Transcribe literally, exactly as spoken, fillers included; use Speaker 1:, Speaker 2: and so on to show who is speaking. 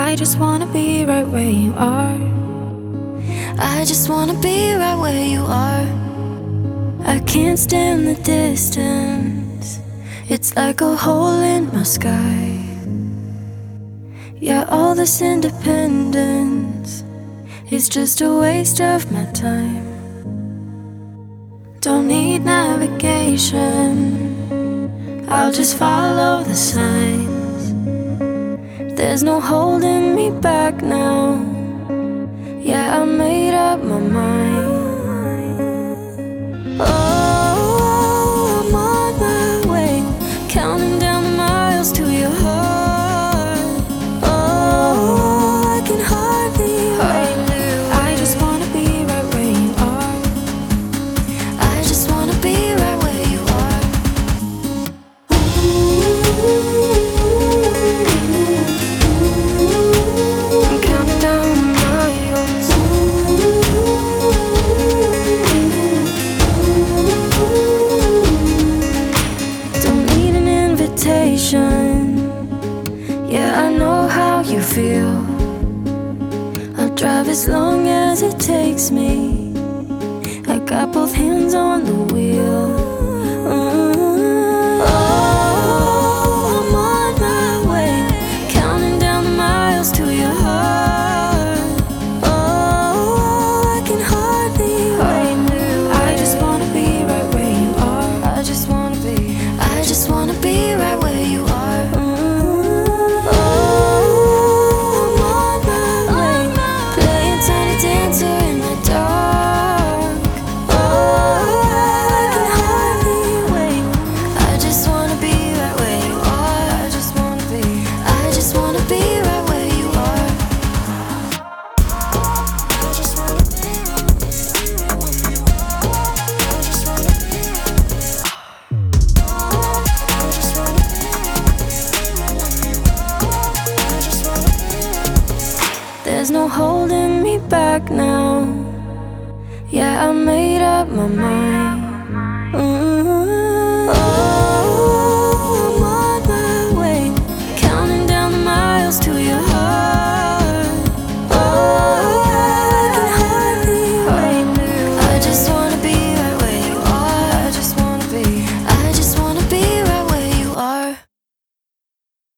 Speaker 1: I just wanna be right where you are. I just wanna be right where you are. I can't stand the distance. It's like a hole in my sky. Yeah, all this independence is just a waste of my time. Don't need navigation, I'll just follow the signs. There's no holding me back now. Yeah, I made up my mind. Oh, I'm on my way, counting down the miles to your heart. Oh, I can hardly wait. I just wanna be right where you are. I just wanna be right where you are. I'm counting down the miles. Don't need an invitation. Yeah, I know how you feel. I'll drive as long as it takes me. I got both hands on the wheel. Mm. Oh, I'm on my way, counting down the miles to your heart. Oh, I can hardly wait. I just wanna be right where you are. I just wanna be. I just wanna be right where you are. Mm. Oh, I'm on my way, playing tiny dancer in the dark. Oh, I can hardly wait. I just wanna be right where you are. I just wanna be. I just wanna be right where you are. I just wanna be right where you are. I just wanna be right where you are. I just wanna be right where you are. I just wanna be right. There's no holding me back now. Yeah, I made up my mind. Mm.